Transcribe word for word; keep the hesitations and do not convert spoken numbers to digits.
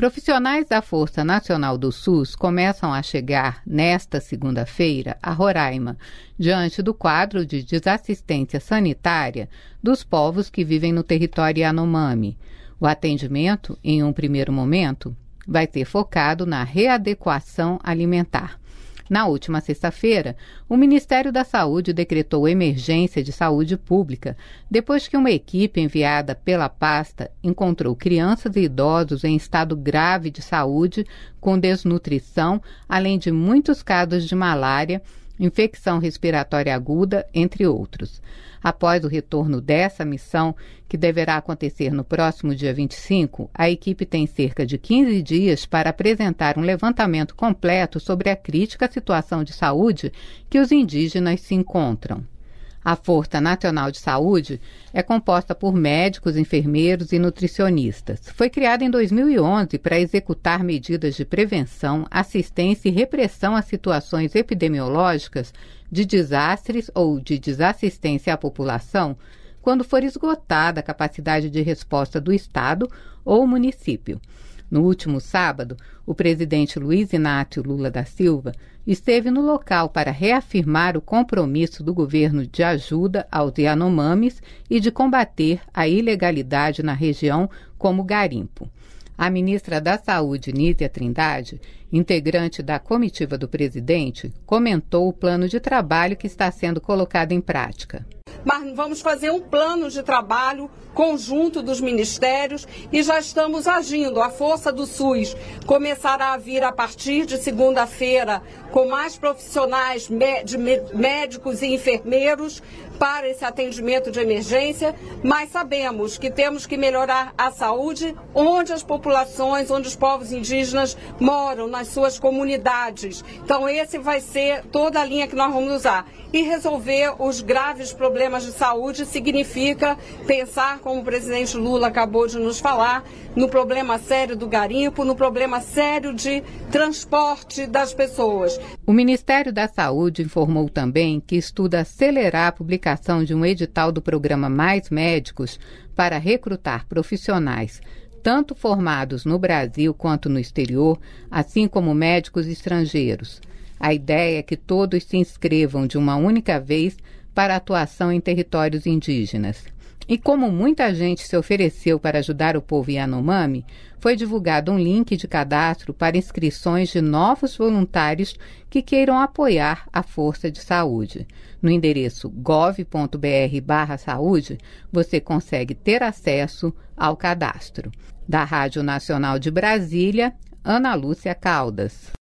Profissionais da Força Nacional do SUS começam a chegar nesta segunda-feira a Roraima, diante do quadro de desassistência sanitária dos povos que vivem no território Yanomami. O atendimento, em um primeiro momento, vai ser focado na readequação alimentar. Na última sexta-feira, o Ministério da Saúde decretou emergência de saúde pública, depois que uma equipe enviada pela pasta encontrou crianças e idosos em estado grave de saúde, com desnutrição, além de muitos casos de malária, infecção respiratória aguda, entre outros. Após o retorno dessa missão, que deverá acontecer no próximo dia vinte e cinco, a equipe tem cerca de quinze dias para apresentar um levantamento completo sobre a crítica situação de saúde que os indígenas se encontram. A Força Nacional de Saúde é composta por médicos, enfermeiros e nutricionistas. Foi criada em dois mil e onze para executar medidas de prevenção, assistência e repressão a situações epidemiológicas de desastres ou de desassistência à população, quando for esgotada a capacidade de resposta do Estado ou município. No último sábado, o presidente Luiz Inácio Lula da Silva esteve no local para reafirmar o compromisso do governo de ajuda aos Yanomamis e de combater a ilegalidade na região, como garimpo. A ministra da Saúde, Nízia Trindade, integrante da comitiva do presidente, comentou o plano de trabalho que está sendo colocado em prática. Mas vamos fazer um plano de trabalho conjunto dos ministérios e já estamos agindo. A Força do SUS começará a vir a partir de segunda-feira com mais profissionais de médicos e enfermeiros para esse atendimento de emergência, mas sabemos que temos que melhorar a saúde onde as populações, onde os povos indígenas moram, nas suas comunidades. Então esse vai ser toda a linha que nós vamos usar. E resolver os graves problemas de saúde significa pensar, como o presidente Lula acabou de nos falar, no problema sério do garimpo, no problema sério de transporte das pessoas. O Ministério da Saúde informou também que estuda acelerar a publicação de um edital do programa Mais Médicos para recrutar profissionais, tanto formados no Brasil quanto no exterior, assim como médicos estrangeiros. A ideia é que todos se inscrevam de uma única vez para atuação em territórios indígenas. E como muita gente se ofereceu para ajudar o povo Yanomami, foi divulgado um link de cadastro para inscrições de novos voluntários que queiram apoiar a Força de Saúde. No endereço gov ponto br barra saúde, você consegue ter acesso ao cadastro. Da Rádio Nacional de Brasília, Ana Lúcia Caldas.